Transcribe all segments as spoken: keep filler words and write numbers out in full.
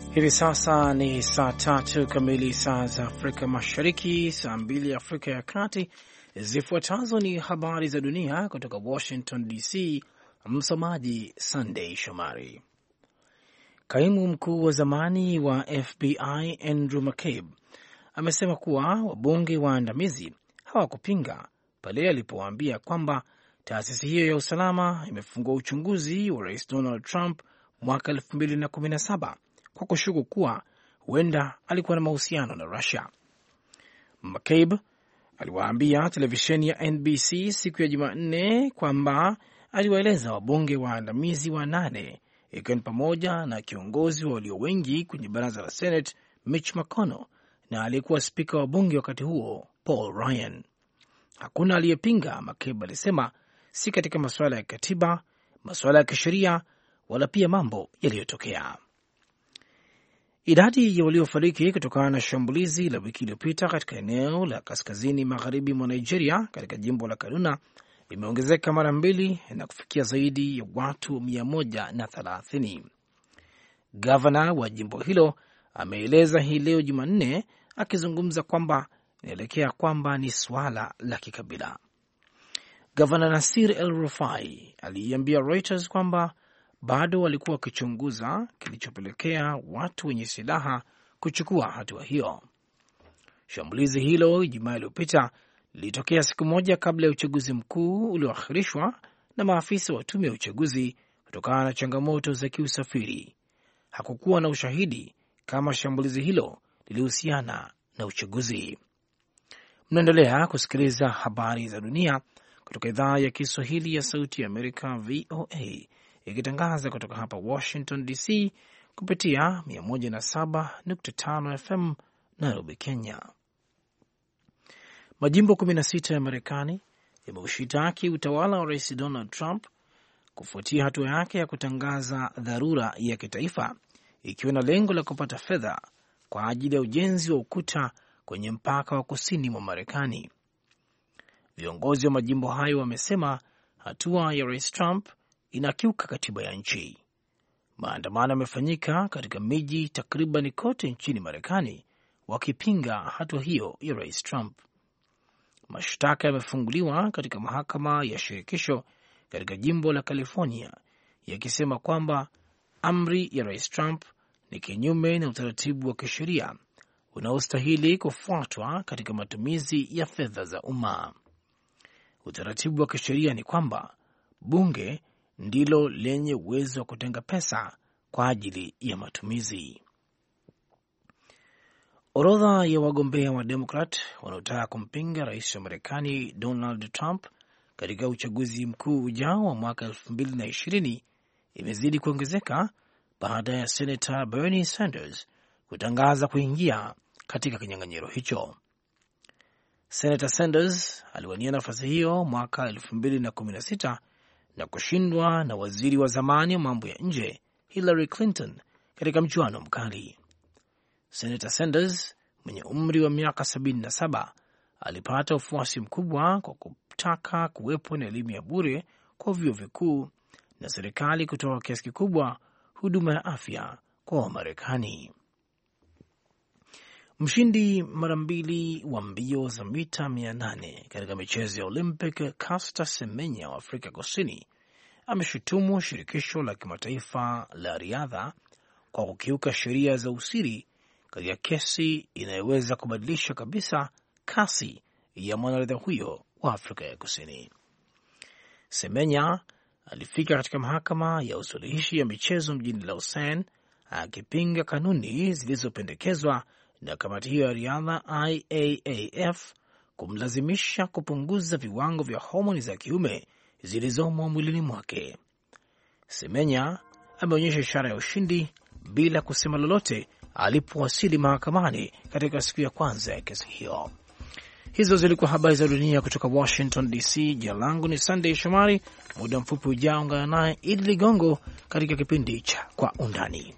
Hivi sasa ni saa tatu kamili saa za Afrika Mashariki, saa mbili Afrika ya Kati. Zifuatazo ni habari za dunia kutoka Washington D C. Msomaji Sunday Shomari. Kaimu mkuu wa zamani wa F B I Andrew McCabe amesema kuwa wabunge waandamizi hawakupinga pale alipowaambia kwamba taasisi hiyo ya usalama imefungua uchunguzi wa Rais Donald Trump mwaka elfu mbili na kumi na saba kwa kushuku kuwa huenda alikuwa na mahusiano na Russia. McCabe aliwaambia televisheni ya N B C siku ya Jumanne kwamba aliwaeleza wabunge waandamizi wanane, ikiwa ni pamoja na kiongozi wa walio wengi kwenye baraza la Senate Mitch McConnell na aliyekuwa spika wa bunge wakati huo Paul Ryan. Hakuna aliyepinga, McCabe alisema, si katika masuala ya katiba, masuala ya kisheria, wala pia mambo yaliyotokea. Idadi ya waliofariki kutokana na shambulizi la wiki iliyopita katika eneo la kaskazini magharibi mwa Nigeria katika jimbo la Kaduna imeongezeka mara mbili na kufikia zaidi ya watu mia moja na thelathini. Gavana wa jimbo hilo ameeleza hii leo Jumanne akizungumza kwamba inaelekea kwamba ni swala la kikabila. Gavana Nasir El-Rufai aliambia Reuters kwamba bado walikuwa wakichunguza kilichopelekea watu wenye silaha kuchukua hatua hiyo. Shambulizi hilo Ijumaa iliyopita lilitokea siku moja kabla ya uchaguzi mkuu ulioahirishwa na maafisa wa tume ya uchaguzi kutokana na changamoto za kiusafiri. Hakukuwa na ushahidi kama shambulizi hilo lilihusiana na uchaguzi. Mnaendelea kusikiliza habari za dunia kutoka idhaa ya Kiswahili ya Sauti ya Amerika, V O A, ikitangaza kutoka hapa Washington D C kupitia mia moja na saba nukta tano F M Nairobi, Kenya. Majimbo kumi na sita ya Marekani yameushitaki utawala wa Rais Donald Trump kufuatia hatua yake ya kutangaza dharura ya kitaifa, ikiwa na lengo la kupata fedha kwa ajili ya ujenzi wa ukuta kwenye mpaka wa kusini mwa Marekani. Viongozi wa majimbo hayo wamesema hatua ya Rais Trump inakiuka katiba ya nchi. Maandamano yamefanyika katika miji takriban kote nchini Marekani wakipinga hatua hiyo ya Rais Trump. Mashtaka yamefunguliwa katika mahakama ya shirikisho katika jimbo la California yakisema kwamba amri ya Rais Trump ni kinyume na utaratibu wa kisheria unaostahili kufuatwa katika matumizi ya fedha za umma. Utaratibu wa kisheria ni kwamba bunge ndilo lenye uwezo wa kutenga pesa kwa ajili ya matumizi. Orodha ya wagombea wa Demokrat wanaotaka kumpinga rais wa Marekani Donald Trump katika uchaguzi mkuu ujao wa mwaka elfu mbili na ishirini imezidi kuongezeka baada ya Senator Bernie Sanders kutangaza kuingia katika kinyang'anyiro hicho. Senator Sanders aliwania nafasi hiyo mwaka elfu mbili na kumi na sita na kushindwa na waziri wa zamani wa mambo ya nje Hillary Clinton katika mchuano mkali. Senator Sanders mwenye umri wa miaka sabini na saba alipata ufuasi mkubwa kwa kutaka kuwepo na elimu ya bure kwa vyuo vikuu na serikali kutoa kiasi kikubwa huduma ya afya kwa Wamarekani. Mshindi mara mbili wa mbio za mita mia nane katika michezo ya Olympic Caster Semenya wa Afrika Kusini ameshutumu shirikisho la kimataifa la riadha kwa kukiuka sheria za usiri katika kesi inayoweza kubadilisha kabisa kasi ya mwanariadha huyo wa Afrika ya Kusini. Semenya alifika katika mahakama ya usuluhishi ya michezo mjini Lausanne akipinga kanuni zilizopendekezwa na kamati hiyo ya riadha I A A F kumlazimisha kupunguza viwango vya homoni za kiume zilizomo mwilini mwake. Semenya ameonyesha ishara ya ushindi bila kusema lolote alipowasili mahakamani katika siku ya kwanza ya kesi hiyo. Hizo zilikuwa habari za dunia kutoka Washington D C. Jina langu ni Sunday Shomari. Muda mfupi ujao ungana naye Idi Ligongo katika kipindi cha Kwa Undani.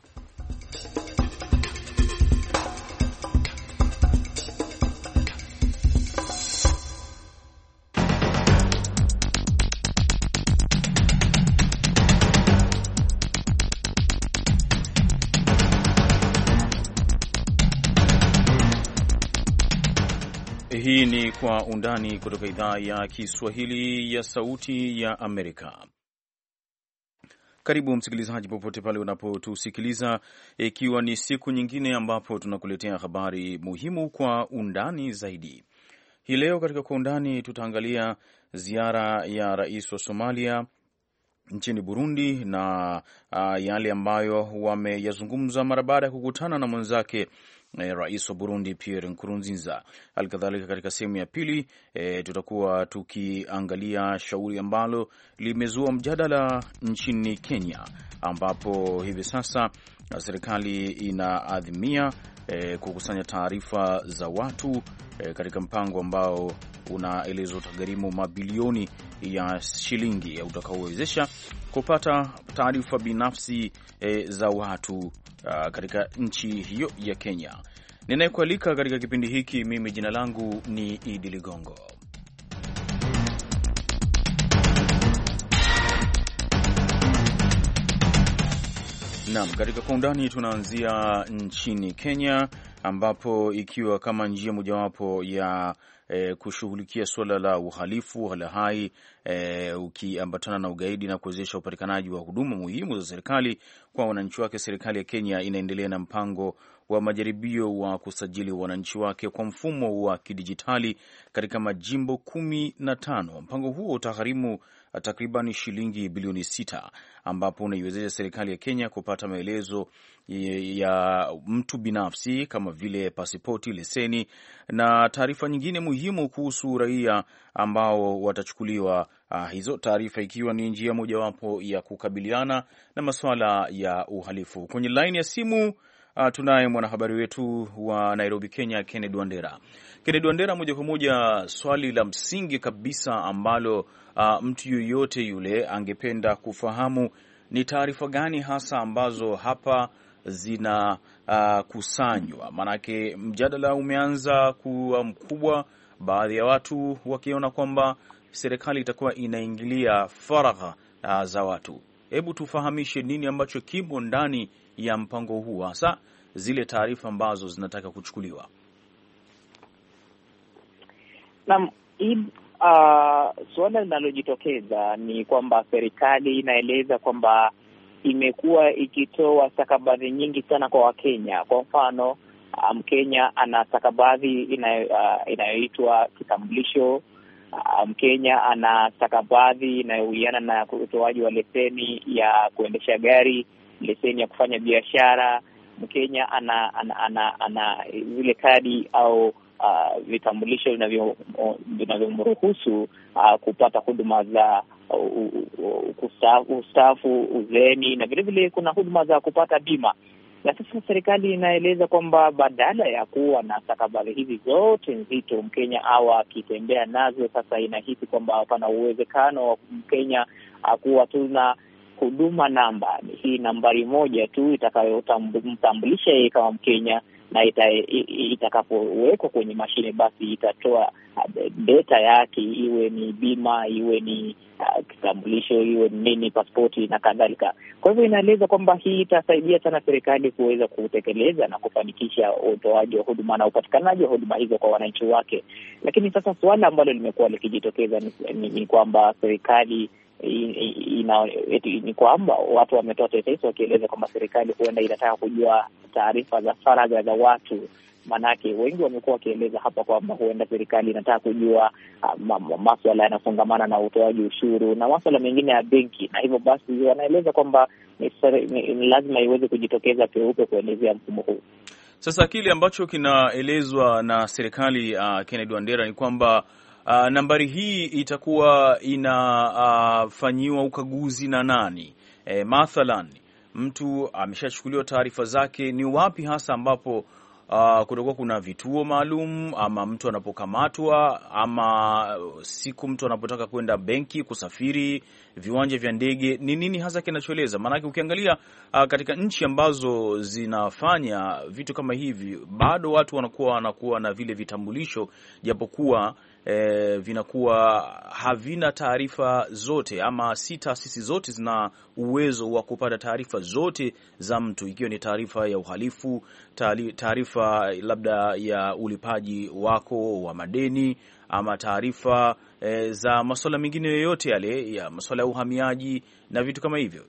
Hii ni Kwa Undani kutoka idhaa ya Kiswahili ya Sauti ya Amerika. Karibu msikilizaji, popote pale unapotusikiliza, ikiwa ni siku nyingine ambapo tunakuletea habari muhimu kwa undani zaidi. Hii leo katika Kwa Undani tutaangalia ziara ya rais wa Somalia nchini Burundi na uh, yale ambayo wameyazungumza mara baada ya kukutana na mwenzake eh, rais wa Burundi Pierre Nkurunziza. Halikadhalika katika sehemu ya pili eh, tutakuwa tukiangalia shauri ambalo limezua mjadala nchini Kenya, ambapo hivi sasa serikali inaadhimia eh, kukusanya taarifa za watu eh, katika mpango ambao unaelezwa utagharimu mabilioni ya shilingi utakaowezesha kupata taarifa binafsi e, za watu uh, katika nchi hiyo ya Kenya. Ninayekualika katika kipindi hiki mimi, jina langu ni Idi Ligongo. Naam, katika Kwa Undani tunaanzia nchini Kenya, ambapo ikiwa kama njia mojawapo ya E, kushughulikia suala la uhalifu halahai e, ukiambatana na ugaidi na kuwezesha upatikanaji wa huduma muhimu za serikali kwa wananchi wake, serikali ya Kenya inaendelea na mpango wa majaribio wa kusajili wananchi wake kwa mfumo wa kidijitali katika majimbo kumi na tano. Mpango huo utagharimu takriban shilingi bilioni sita, ambapo unaiwezesha serikali ya Kenya kupata maelezo ya mtu binafsi kama vile pasipoti, leseni na taarifa nyingine muhimu kuhusu raia ambao watachukuliwa, uh, hizo taarifa ikiwa ni njia mojawapo ya kukabiliana na masuala ya uhalifu. Kwenye line ya simu uh, tunaye mwanahabari wetu wa Nairobi, Kenya, Kennedy Wandera. Kennedy Wandera, moja kwa moja, swali la msingi kabisa ambalo uh, mtu yoyote yule angependa kufahamu ni taarifa gani hasa ambazo hapa zina uh, kusanywa? Maanake mjadala umeanza kuwa mkubwa, baadhi ya watu wakiona kwamba serikali itakuwa inaingilia faragha uh, za watu. Hebu tufahamishe nini ambacho kimo ndani ya mpango huu, hasa zile taarifa ambazo zinataka kuchukuliwa. Naam, uh, suala linalojitokeza ni kwamba serikali inaeleza kwamba imekuwa ikitoa stakabadhi nyingi sana kwa Wakenya. Kwa mfano, Mkenya um, ana stakabadhi inayoitwa uh, kitambulisho. Mkenya um, ana stakabadhi inayohusiana na utoaji wa leseni ya kuendesha gari, leseni ya kufanya biashara. Mkenya ana ana, ana, ana zile kadi au uh, vitambulisho vinavyomruhusu uh, kupata huduma za kustaafu, uzeni, na vile vile kuna huduma za kupata bima. Na sasa serikali inaeleza kwamba badala ya kuwa na stakabadhi hizi zote nzito Mkenya au akitembea nazo, sasa inahisi kwamba hapana uwezekano wa Mkenya kuwa tuna huduma namba, hii nambari moja tu itakayomtambulisha yeye kama Mkenya, na ita, itakapowekwa kwenye mashine basi itatoa data yake, iwe ni bima, iwe ni uh, kitambulisho, iwe nini, pasipoti na kadhalika. Kwa hivyo inaeleza kwamba hii itasaidia sana serikali kuweza kutekeleza na kufanikisha utoaji wa huduma na upatikanaji wa huduma hizo kwa wananchi wake. Lakini sasa suala ambalo limekuwa likijitokeza ni, ni, ni kwamba serikali ina ni kwamba watu wametoa tetesi wakieleza kwamba serikali huenda inataka kujua taarifa za faragha za watu. Manake wengi wamekuwa wakieleza hapa kwamba huenda serikali inataka kujua uh, masuala yanayofungamana na utoaji ushuru na masuala mengine ya benki, na hivyo basi wanaeleza kwamba ni, ni, ni lazima iweze kujitokeza peupe kuelezea mfumo huu. Sasa kile ambacho kinaelezwa na serikali uh, Kennedy Wandera ni kwamba Uh, nambari hii itakuwa inafanyiwa uh, ukaguzi na nani? E, mathalan mtu ameshachukuliwa taarifa zake, ni wapi hasa ambapo uh, kutakuwa kuna vituo maalum, ama mtu anapokamatwa, ama siku mtu anapotaka kwenda benki, kusafiri, viwanja vya ndege, ni nini hasa kinachoeleza? Maanake ukiangalia uh, katika nchi ambazo zinafanya vitu kama hivi, bado watu wanakuwa wanakuwa na vile vitambulisho, japokuwa e, vinakuwa havina taarifa zote, ama si taasisi zote zina uwezo wa kupata taarifa zote za mtu, ikiwa ni taarifa ya uhalifu, taarifa labda ya ulipaji wako wa madeni, ama taarifa e, za masuala mengine yoyote yale ya masuala ya uhamiaji na vitu kama hivyo.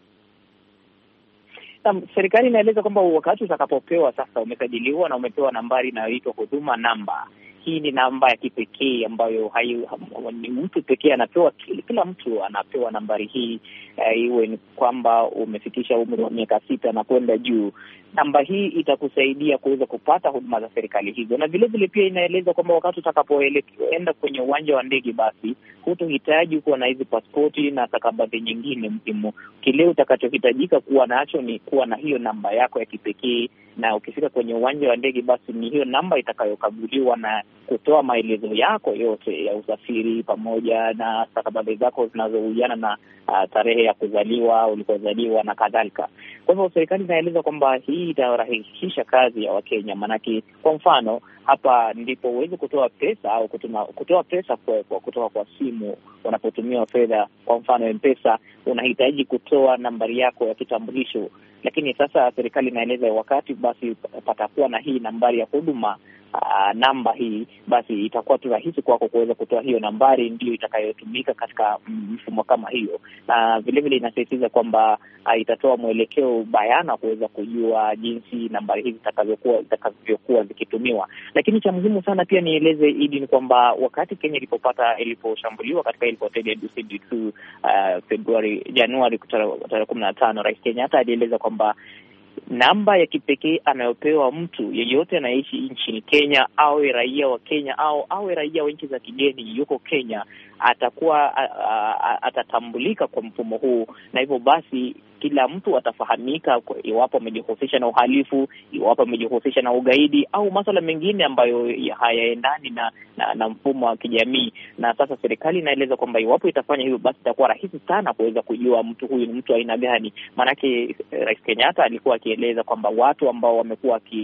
Na serikali inaeleza kwamba wakati utakapopewa sasa, umesajiliwa na umepewa nambari inayoitwa huduma namba. Hii ni namba ya kipekee ambayo hayu, ni mtu pekee anapewa. Kila mtu anapewa nambari hii, uh, iwe ni kwamba umefikisha umri wa miaka sita na kwenda juu. Namba hii itakusaidia kuweza kupata huduma za serikali hizo, na vile vile pia inaeleza kwamba wakati utakapoenda kwenye uwanja wa ndege, basi hutohitaji kuwa na hizi pasipoti na stakabadhi nyingine muhimu. Kile utakachohitajika kuwa nacho ni kuwa na hiyo namba yako ya kipekee, na ukifika kwenye uwanja wa ndege, basi ni hiyo namba itakayokaguliwa na kutoa maelezo yako yote ya usafiri pamoja na stakabadhi zako zinazohusiana na uh, tarehe ya kuzaliwa, ulikozaliwa na kadhalika. Kwa hivyo serikali inaeleza kwamba hii itarahisisha kazi ya Wakenya, manake kwa mfano hapa ndipo uweze kutoa pesa au kutuma, kutoa pesa kwa, kwa kutoka kwa simu unapotumia fedha. Kwa mfano M-Pesa, unahitaji kutoa nambari yako ya kitambulisho, lakini sasa serikali inaeleza wakati basi patakuwa na hii nambari ya huduma Uh, namba hii, basi itakuwa tu rahisi kwako kuweza kutoa hiyo nambari, ndio itakayotumika katika mfumo kama hiyo. Na uh, vile vile inasisitiza kwamba uh, itatoa mwelekeo bayana kuweza kujua jinsi nambari hizi zitakavyokuwa zitakavyokuwa zikitumiwa. Lakini cha muhimu sana pia nieleze Idi ni kwamba wakati Kenya ilipopata iliposhambuliwa katika ile hoteli ya Dusit tu uh, Februari Januari tarehe kumi na tano, Rais Kenyatta alieleza kwamba namba ya kipekee anayopewa mtu yeyote anaishi nchini Kenya, awe raia wa Kenya au awe raia wa nchi za kigeni yuko Kenya, atakuwa a, a, atatambulika kwa mfumo huu, na hivyo basi kila mtu atafahamika iwapo amejihusisha na uhalifu, iwapo amejihusisha na ugaidi au masuala mengine ambayo hayaendani na, na na mfumo wa kijamii. Na sasa serikali inaeleza kwamba iwapo itafanya hivyo, basi itakuwa rahisi sana kuweza kujua mtu huyu ni mtu aina gani. Maanake Rais Kenyatta alikuwa akieleza kwamba watu ambao wamekuwa ki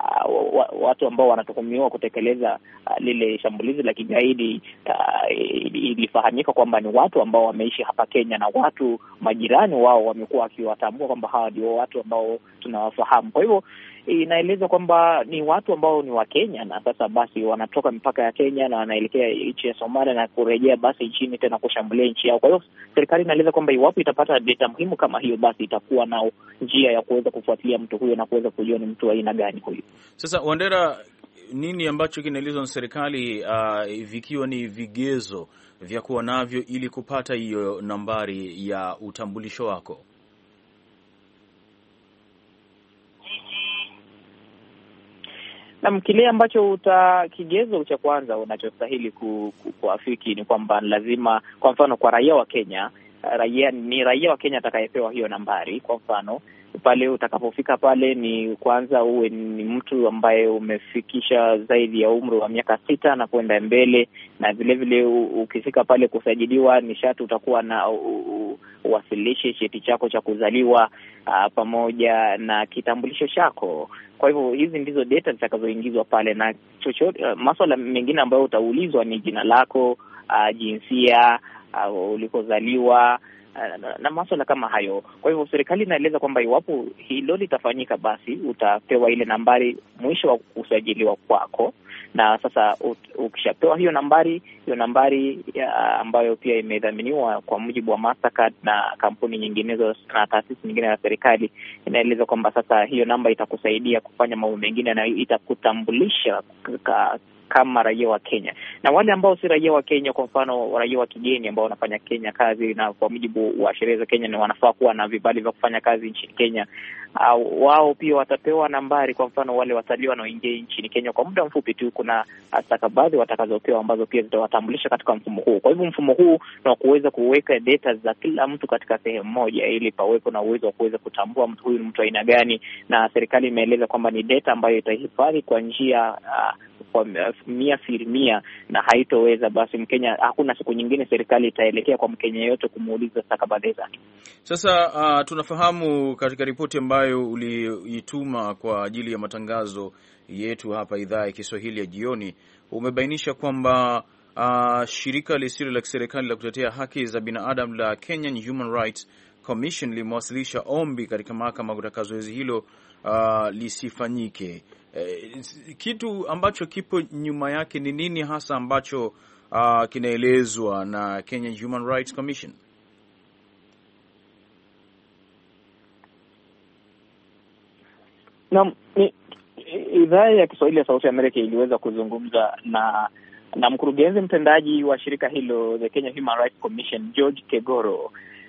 uh, watu ambao wanatuhumiwa kutekeleza uh, lile shambulizi la kigaidi uh, ilifahamika kwamba ni watu ambao wameishi hapa Kenya, na watu majirani wao wamekuwa akiwatambua kwamba hawa ndio watu ambao tunawafahamu. Kwa hivyo inaeleza kwamba ni watu ambao ni wa Kenya, na sasa basi wanatoka mipaka ya Kenya na wanaelekea nchi ya Somalia na kurejea basi nchini tena kushambulia nchi yao. Kwa hiyo serikali inaeleza kwamba iwapo itapata data muhimu kama hiyo, basi itakuwa na njia ya kuweza kufuatilia mtu huyo na kuweza kujua ni mtu wa aina gani huyo. Sasa Wandera, nini ambacho kinaelezwa na serikali uh, vikiwa ni vigezo vya kuwa navyo ili kupata hiyo nambari ya utambulisho wako? Na kile ambacho uta kigezo cha kwanza unachostahili ku, ku, kuafiki ni kwamba lazima, kwa mfano kwa raia wa Kenya, raia ni raia wa Kenya atakayepewa hiyo nambari. Kwa mfano pale utakapofika pale, ni kwanza uwe ni mtu ambaye umefikisha zaidi ya umri wa miaka sita na kwenda mbele, na vile vile ukifika pale kusajiliwa ni sharti utakuwa na uwasilishe cheti chako cha kuzaliwa uh, pamoja na kitambulisho chako. Kwa hivyo hizi ndizo data zitakazoingizwa pale, na chochote uh, masuala mengine ambayo utaulizwa ni jina lako, uh, jinsia, uh, ulikozaliwa na, na masuala kama hayo. Kwa hivyo serikali inaeleza kwamba iwapo hilo litafanyika, basi utapewa ile nambari mwisho wa kusajiliwa kwako. Na sasa ukishapewa hiyo nambari, hiyo nambari ya ambayo pia imedhaminiwa kwa mujibu wa Mastercard na kampuni nyinginezo na taasisi nyingine ya serikali, inaeleza kwamba sasa hiyo namba itakusaidia kufanya mambo mengine na itakutambulisha ka kama raia wa Kenya. Na wale ambao si raia wa Kenya, kwa mfano raia wa kigeni ambao wanafanya Kenya kazi, na kwa mujibu wa sheria za Kenya ni wanafaa kuwa na vibali vya kufanya kazi nchini Kenya, uh, wao pia watapewa nambari. Kwa mfano wale watalii wanaoingia nchini Kenya kwa muda mfupi tu, kuna stakabadhi watakazopewa ambazo pia zitawatambulisha katika mfumo huu. Kwa hivyo mfumo huu na kuweza kuweka data za kila mtu katika sehemu moja, ili pawepo na uwezo wa kuweza kutambua mtu huyu ni mtu aina gani. Na serikali imeeleza kwamba ni data ambayo itahifadhi kwa njia uh, kwa mia filimia, na haitoweza basi Mkenya, hakuna siku nyingine serikali itaelekea kwa Mkenya yote kumuuliza stakabadhi zake. Sasa uh, tunafahamu katika ripoti ambayo uliituma kwa ajili ya matangazo yetu hapa idhaa ya Kiswahili ya jioni, umebainisha kwamba uh, shirika lisilo la kiserikali la kutetea haki za binadamu la Kenyan Human Rights Commission limewasilisha ombi katika mahakama kutaka zoezi hilo uh, lisifanyike. Eh, kitu ambacho kipo nyuma yake ni nini hasa ambacho uh, kinaelezwa na Kenyan Human Rights Commission? Na idhaa ya Kiswahili ya Sauti ya Amerika iliweza kuzungumza na na mkurugenzi mtendaji wa shirika hilo, the Kenya Human Rights Commission, George Kegoro,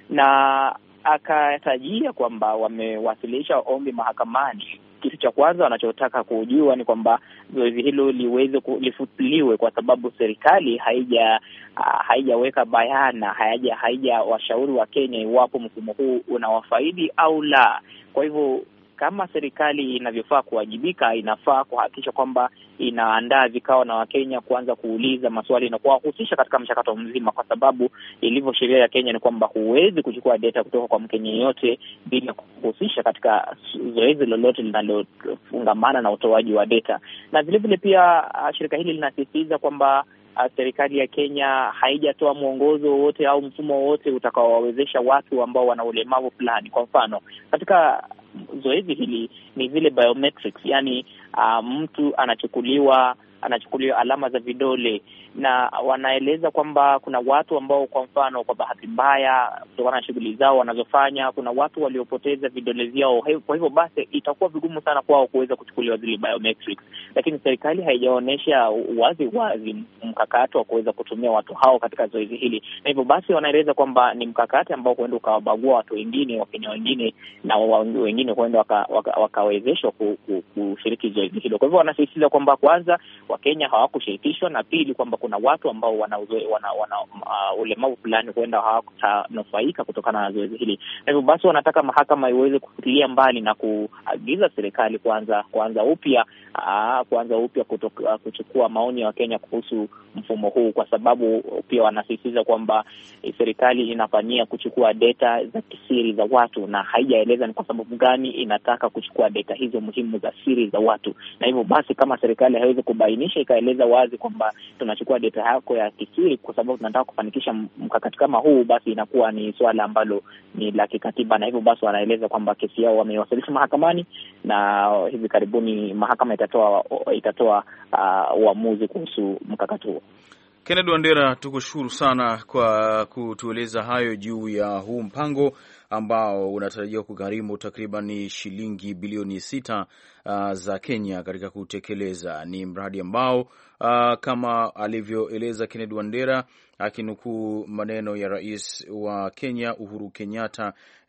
na akatajia kwamba wamewasilisha ombi mahakamani. Kitu cha kwanza wanachotaka kujua ni kwamba zoezi hilo liweze lifutiliwe kwa sababu serikali haija uh, haijaweka bayana, haija haija washauri wa Kenya iwapo mfumo huu unawafaidi au la. Kwa hivyo kama serikali inavyofaa kuwajibika, inafaa kuhakikisha kwamba inaandaa vikao na Wakenya kuanza kuuliza maswali na kuwahusisha katika mchakato mzima, kwa sababu ilivyo sheria ya Kenya ni kwamba huwezi kuchukua data kutoka kwa Mkenya yeyote bila kuhusisha katika zoezi lolote linalofungamana na utoaji wa data. Na vile vile pia shirika hili linasisitiza kwamba serikali ya Kenya haijatoa mwongozo wowote au mfumo wowote utakaowawezesha watu ambao wana ulemavu fulani. Kwa mfano, katika zoezi hili ni vile biometrics, yani uh, mtu anachukuliwa anachukuliwa alama za vidole, na wanaeleza kwamba kuna watu ambao kwa mfano kwa bahati mbaya kutokana na shughuli zao wanazofanya, kuna watu waliopoteza vidole vyao. Kwa hivyo basi itakuwa vigumu sana kwao kuweza kuchukuliwa zile biometrics, lakini serikali haijaonyesha wazi wazi mkakati wa kuweza kutumia watu hao katika zoezi hili, na hivyo basi wanaeleza kwamba ni mkakati ambao huenda ukawabagua watu wengine, Wakenya wengine na wengine huenda wakawezeshwa waka, waka kushiriki zoezi hilo. Kwa hivyo wanasisitiza kwamba kwanza Wakenya hawakushirikishwa, na pili kwamba kuna watu ambao wana wana, wana uh, ulemavu fulani huenda hawatanufaika kutokana na zoezi hili. Na hivyo basi wanataka mahakama iweze kufutilia mbali na kuagiza serikali kuanza kuanza upya uh, kuanza upya kutoka, kuchukua maoni ya Wakenya kuhusu mfumo huu, kwa sababu pia wanasisitiza kwamba eh, serikali inafanyia kuchukua data za kisiri za watu na haijaeleza ni kwa sababu gani inataka kuchukua data hizo muhimu za siri za watu. Na hivyo basi kama serikali haiwezi kubainisha ikaeleza wazi kwamba tunachukua data yako ya kisiri kwa sababu tunataka kufanikisha mkakati kama huu, basi inakuwa ni swala ambalo ni la kikatiba. Na hivyo basi wanaeleza kwamba kesi yao wamewasilisha mahakamani na hivi karibuni mahakama itatoa itatoa uh, uamuzi kuhusu mkakati huo. Kennedy Wandera, tukushukuru sana kwa kutueleza hayo juu ya huu mpango ambao unatarajiwa kugharimu takriban shilingi bilioni sita uh, za Kenya katika kutekeleza. Ni mradi ambao uh, kama alivyoeleza Kennedy Wandera akinukuu maneno ya rais wa Kenya Uhuru Kenyatta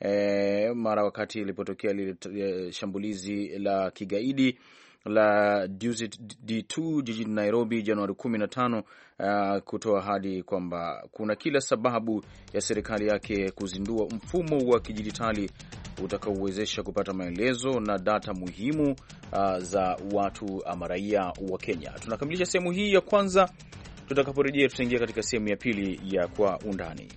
eh, mara wakati ilipotokea lile shambulizi la kigaidi la Dusit D two jijini Nairobi Januari kumi na tano, uh, kutoa ahadi kwamba kuna kila sababu ya serikali yake kuzindua mfumo wa kidijitali utakaowezesha kupata maelezo na data muhimu uh, za watu ama raia wa Kenya. Tunakamilisha sehemu hii ya kwanza. Tutakaporejea tutaingia katika sehemu ya pili ya Kwa Undani.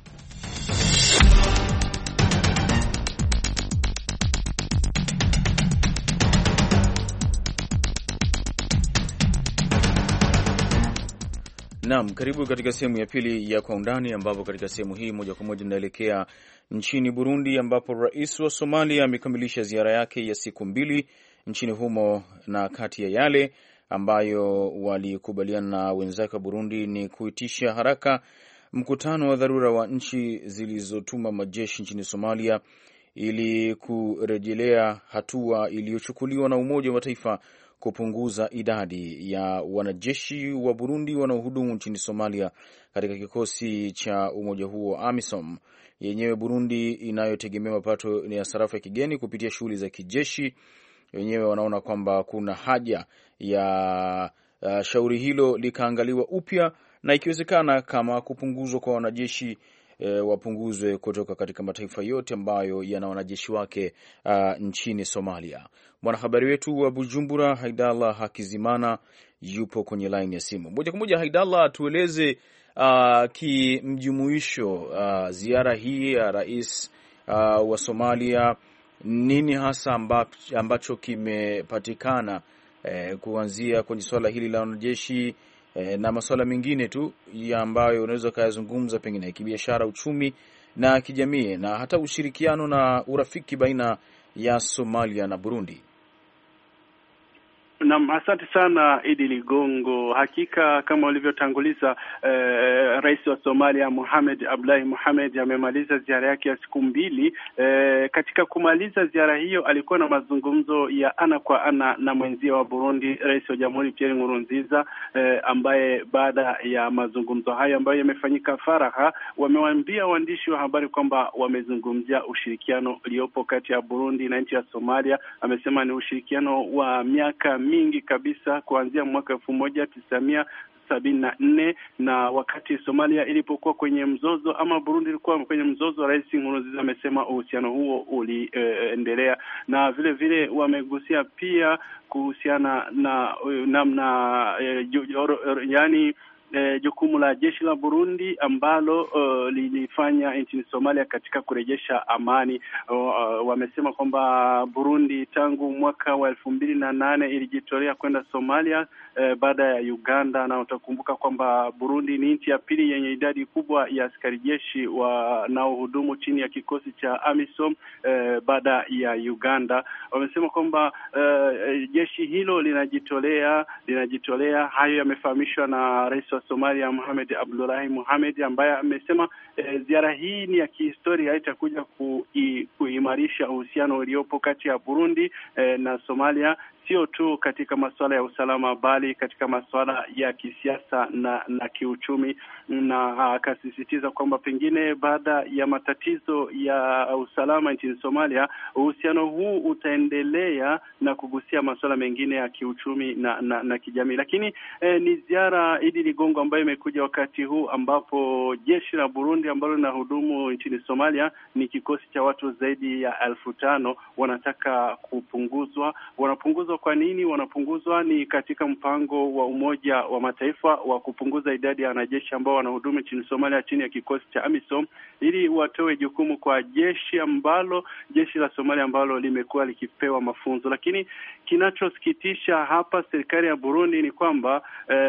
Naam, karibu katika sehemu ya pili ya Kwa Undani, ambapo katika sehemu hii moja kwa moja tunaelekea nchini Burundi, ambapo rais wa Somalia amekamilisha ziara yake ya siku mbili nchini humo, na kati ya yale ambayo walikubaliana na wenzake wa Burundi ni kuitisha haraka mkutano wa dharura wa nchi zilizotuma majeshi nchini Somalia ili kurejelea hatua iliyochukuliwa na Umoja wa Mataifa kupunguza idadi ya wanajeshi wa Burundi wanaohudumu nchini Somalia katika kikosi cha umoja huo AMISOM. Yenyewe Burundi inayotegemea mapato ya sarafu ya kigeni kupitia shughuli za kijeshi, wenyewe wanaona kwamba kuna haja ya uh, shauri hilo likaangaliwa upya, na ikiwezekana kama kupunguzwa kwa wanajeshi E, wapunguzwe kutoka katika mataifa yote ambayo yana wanajeshi wake uh, nchini Somalia. Mwanahabari wetu wa Bujumbura Haidallah Hakizimana yupo kwenye line ya simu moja kwa moja. Haidallah, tueleze uh, kimjumuisho uh, ziara hii ya rais uh, wa Somalia, nini hasa ambacho kimepatikana eh, kuanzia kwenye swala hili la wanajeshi e, na masuala mengine tu ya ambayo unaweza kuyazungumza pengine ya kibiashara, uchumi na kijamii na hata ushirikiano na urafiki baina ya Somalia na Burundi. Naam, asante sana Idi Ligongo. Hakika kama ulivyotanguliza, eh, Rais wa Somalia Mohamed Abdullahi Mohamed amemaliza ziara yake ya siku mbili. Eh, katika kumaliza ziara hiyo alikuwa na mazungumzo ya ana kwa ana na mwenzia wa Burundi, Rais wa Jamhuri Pierre Nkurunziza, eh, ambaye baada ya mazungumzo hayo ambayo yamefanyika faragha, wamewaambia waandishi wa habari kwamba wamezungumzia ushirikiano uliopo kati ya Burundi na nchi ya Somalia. Amesema ni ushirikiano wa miaka mingi kabisa kuanzia mwaka elfu moja tisa mia sabini na nne, na wakati Somalia ilipokuwa kwenye mzozo ama Burundi ilikuwa kwenye mzozo, Rais Nkurunziza amesema uhusiano huo uliendelea. E, na vile vile wamegusia pia kuhusiana na namna e, yani E, jukumu la jeshi la Burundi ambalo uh, lilifanya nchini Somalia katika kurejesha amani. Uh, uh, wamesema kwamba Burundi tangu mwaka wa elfu mbili na nane ilijitolea kwenda Somalia uh, baada ya Uganda, na utakumbuka kwamba Burundi ni nchi ya pili yenye idadi kubwa ya askari jeshi wanaohudumu chini ya kikosi cha AMISOM uh, baada ya Uganda. Wamesema kwamba uh, jeshi hilo linajitolea linajitolea. Hayo yamefahamishwa na Rais wa Somalia Mohamed Abdullahi Mohamed, ambaye amesema e, ziara hii ni ya kihistoria, haitakuja kuimarisha uhusiano uliopo kati ya Burundi e, na Somalia, sio tu katika masuala ya usalama bali katika masuala ya kisiasa na na kiuchumi. Na akasisitiza kwamba pengine baada ya matatizo ya usalama nchini Somalia, uhusiano huu utaendelea na kugusia masuala mengine ya kiuchumi na na, na kijamii. Lakini eh, ni ziara Idi Ligongo ambayo imekuja wakati huu ambapo jeshi la Burundi ambalo linahudumu nchini Somalia ni kikosi cha watu zaidi ya elfu tano wanataka kupunguzwa. Wanapunguzwa kwa nini? Wanapunguzwa ni katika mpango wa Umoja wa Mataifa wa kupunguza idadi ya wanajeshi ambao wanahudumu nchini Somalia chini ya kikosi cha AMISOM, ili watoe jukumu kwa jeshi ambalo jeshi la Somalia ambalo limekuwa likipewa mafunzo. Lakini kinachosikitisha hapa serikali ya Burundi ni kwamba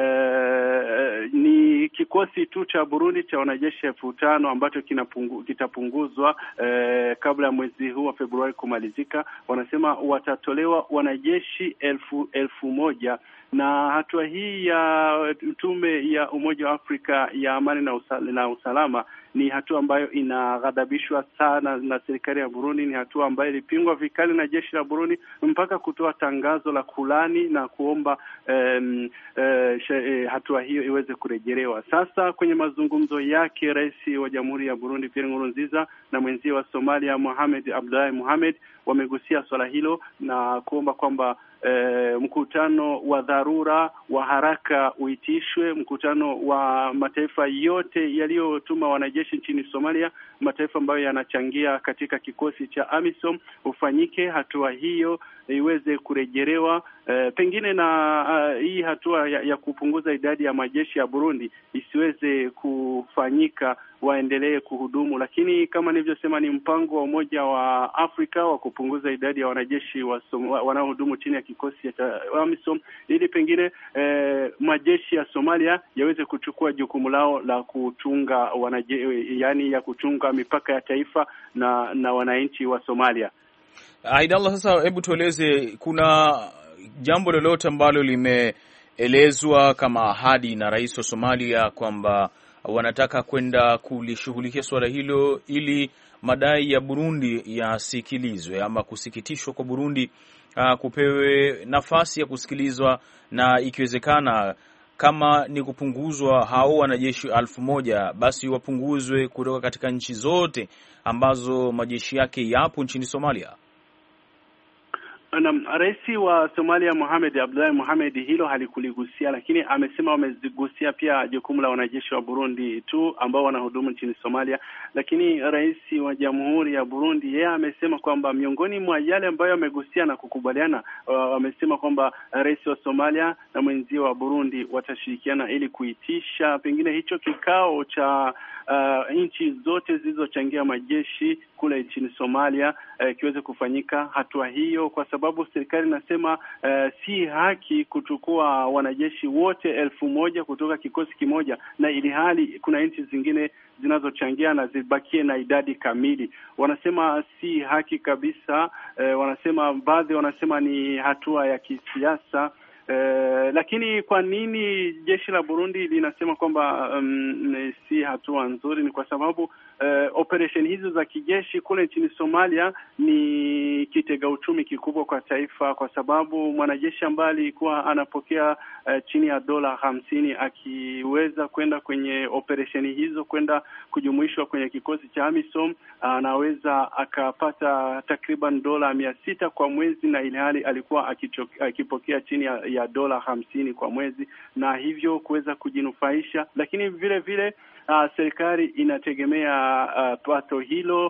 eh, ni kikosi tu cha Burundi cha wanajeshi elfu tano ambacho kinapungu, kitapunguzwa eh, kabla ya mwezi huu wa Februari kumalizika. Wanasema watatolewa wanajeshi elfu elfu moja. Na hatua hii ya tume ya Umoja wa Afrika ya amani na, usal, na usalama ni hatua ambayo inaghadhabishwa sana na serikali ya Burundi. Ni hatua ambayo ilipingwa vikali na jeshi la Burundi mpaka kutoa tangazo la kulani na kuomba um, uh, she, uh, hatua hiyo iweze kurejelewa. Sasa kwenye mazungumzo yake, Rais wa Jamhuri ya Burundi Pierre Nkurunziza na mwenzie wa Somalia Mohamed Abdullahi Mohamed wamegusia swala hilo na kuomba kwamba E, mkutano wa dharura wa haraka uitishwe, mkutano wa mataifa yote yaliyotuma wanajeshi nchini Somalia, mataifa ambayo yanachangia katika kikosi cha AMISOM ufanyike, hatua hiyo iweze kurejelewa. E, pengine na uh, hii hatua ya, ya kupunguza idadi ya majeshi ya Burundi isiweze kufanyika, waendelee kuhudumu. Lakini kama nilivyosema, ni mpango wa Umoja wa Afrika wa kupunguza idadi ya wanajeshi wa wanaohudumu chini ya kikosi cha AMISOM, ili pengine eh, majeshi ya Somalia yaweze kuchukua jukumu lao la kuchunga wanaje, yani ya kuchunga mipaka ya taifa na na wananchi wa Somalia. Aidallah, sasa hebu tueleze, kuna jambo lolote ambalo limeelezwa kama ahadi na rais wa Somalia kwamba wanataka kwenda kulishughulikia suala hilo ili madai ya Burundi yasikilizwe, ama kusikitishwa kwa Burundi uh, kupewe nafasi ya kusikilizwa, na ikiwezekana kama ni kupunguzwa hao wanajeshi elfu moja basi wapunguzwe kutoka katika nchi zote ambazo majeshi yake yapo nchini Somalia? Na Rais wa Somalia Mohamed Abdullahi Mohamed hilo halikuligusia, lakini amesema wamezigusia pia jukumu la wanajeshi wa Burundi tu ambao wanahudumu nchini Somalia. Lakini Rais wa Jamhuri ya Burundi yeye amesema kwamba miongoni mwa yale ambayo amegusia na kukubaliana, wamesema kwamba Rais wa Somalia na mwenzie wa Burundi watashirikiana ili kuitisha pengine hicho kikao cha uh, nchi zote zilizochangia majeshi kule nchini Somalia uh, kiweze kufanyika. Hatua hiyo kwa sababu sababu serikali inasema uh, si haki kuchukua wanajeshi wote elfu moja kutoka kikosi kimoja, na ili hali kuna nchi zingine zinazochangia na zibakie na idadi kamili. Wanasema si haki kabisa. Uh, wanasema baadhi wanasema ni hatua ya kisiasa. Uh, lakini kwa nini jeshi la Burundi linasema kwamba um, si hatua nzuri? Ni kwa sababu uh, operation hizo za kijeshi kule nchini Somalia ni kitega uchumi kikubwa kwa taifa, kwa sababu mwanajeshi ambaye alikuwa anapokea uh, chini ya dola hamsini akiweza kwenda kwenye operation hizo, kwenda kujumuishwa kwenye kikosi cha AMISOM, anaweza uh, akapata takriban dola mia sita kwa mwezi, na ile hali alikuwa akichok- akipokea chini ya ya dola hamsini kwa mwezi, na hivyo kuweza kujinufaisha. Lakini vile vile uh, serikali inategemea uh, pato hilo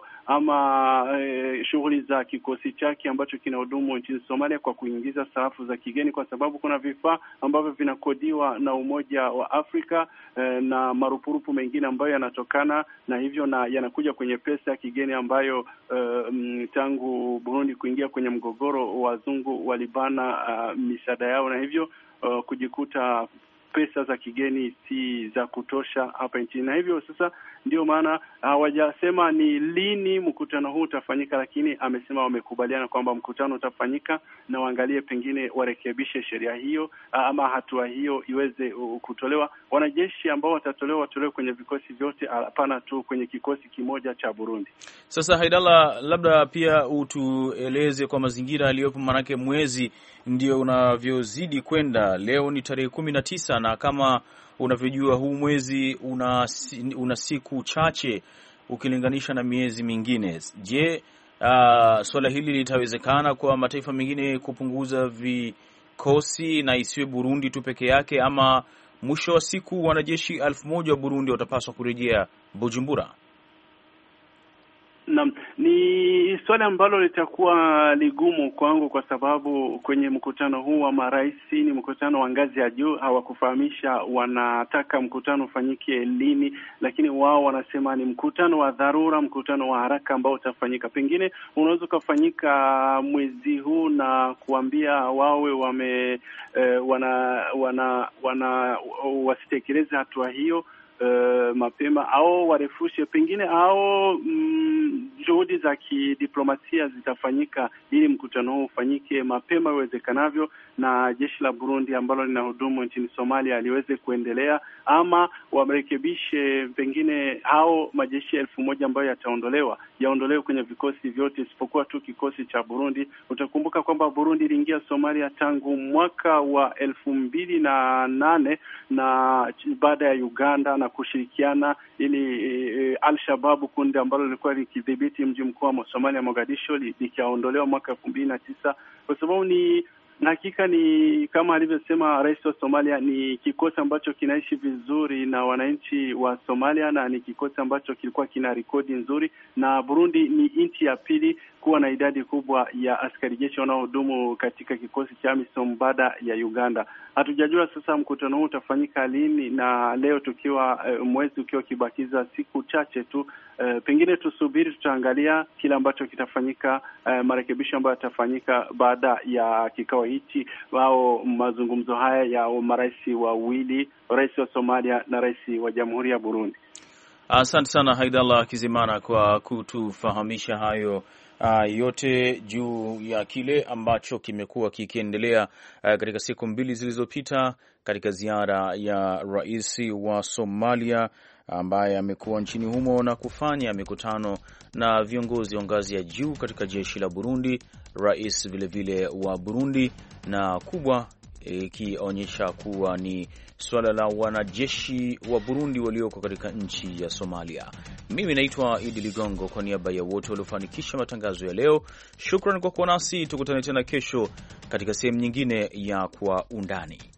ama uh, shughuli za kikosi chake ambacho kinahudumu nchini Somalia kwa kuingiza sarafu za kigeni, kwa sababu kuna vifaa ambavyo vinakodiwa na Umoja wa Afrika uh, na marupurupu mengine ambayo yanatokana na hivyo, na yanakuja kwenye pesa ya kigeni ambayo uh, m, tangu Burundi kuingia kwenye mgogoro, wazungu walibana uh, misaada yao, na hivyo uh, kujikuta pesa za kigeni si za kutosha hapa nchini. Na hivyo sasa ndio maana hawajasema uh, ni lini mkutano huu utafanyika, lakini amesema wamekubaliana kwamba mkutano utafanyika na waangalie pengine warekebishe sheria hiyo, uh, ama hatua hiyo iweze uh, kutolewa. Wanajeshi ambao watatolewa watolewe kwenye vikosi vyote, hapana tu kwenye kikosi kimoja cha Burundi. Sasa Haidala, labda pia utueleze kwa mazingira yaliyopo, manake mwezi ndio unavyozidi kwenda. Leo ni tarehe kumi na tisa, na kama unavyojua huu mwezi una, una siku chache ukilinganisha na miezi mingine. Je, uh, swala hili litawezekana kwa mataifa mengine kupunguza vikosi na isiwe Burundi tu peke yake, ama mwisho wa siku wanajeshi elfu moja wa Burundi watapaswa kurejea Bujumbura? Naam, ni swali ambalo litakuwa ligumu kwangu, kwa sababu kwenye mkutano huu wa marais ni mkutano wa ngazi ya juu. Hawakufahamisha wanataka mkutano ufanyike lini, lakini wao wanasema ni mkutano wa dharura, mkutano wa haraka ambao utafanyika. Pengine unaweza kufanyika mwezi huu na kuambia wawe wame eh, wana wana wana wasitekeleze hatua hiyo Uh, mapema au warefushe pengine au mm, juhudi za kidiplomasia zitafanyika ili mkutano huu ufanyike mapema iwezekanavyo, na jeshi la Burundi ambalo linahudumu nchini Somalia liweze kuendelea, ama warekebishe pengine hao majeshi elfu moja ambayo yataondolewa yaondolewe kwenye vikosi vyote isipokuwa tu kikosi cha Burundi. Utakumbuka kwamba Burundi iliingia Somalia tangu mwaka wa elfu mbili na nane na baada ya Uganda na kushirikiana ili e, Al-Shabaab, kundi ambalo lilikuwa likidhibiti mji mkuu wa Somalia Mogadishu, likaondolewa mwaka elfu mbili na tisa, kwa sababu ni na hakika ni kama alivyosema rais wa Somalia, ni kikosi ambacho kinaishi vizuri na wananchi wa Somalia, na ni kikosi ambacho kilikuwa kina rekodi nzuri, na Burundi ni nchi ya pili kuwa na idadi kubwa ya askari jeshi wanaohudumu katika kikosi cha AMISOM baada ya Uganda. Hatujajua sasa mkutano huu utafanyika lini, na leo tukiwa uh, mwezi ukiwa kibakiza siku chache tu, uh, pengine tusubiri, tutaangalia kile ambacho kitafanyika, uh, marekebisho ambayo yatafanyika baada ya kikao hichi au mazungumzo haya ya marais wawili, rais wa Somalia na rais wa Jamhuri ya Burundi. Asante sana Haidallah Kizimana kwa kutufahamisha hayo Uh, yote juu ya kile ambacho kimekuwa kikiendelea uh, katika siku mbili zilizopita katika ziara ya rais wa Somalia ambaye amekuwa nchini humo na kufanya mikutano na viongozi wa ngazi ya juu katika jeshi la Burundi, rais vilevile wa Burundi, na kubwa ikionyesha e, kuwa ni suala la wanajeshi wa Burundi walioko katika nchi ya Somalia. Mimi naitwa Idi Ligongo, kwa niaba ya wote waliofanikisha matangazo ya leo, shukrani kwa kuwa nasi. Tukutane tena kesho katika sehemu nyingine ya Kwa Undani.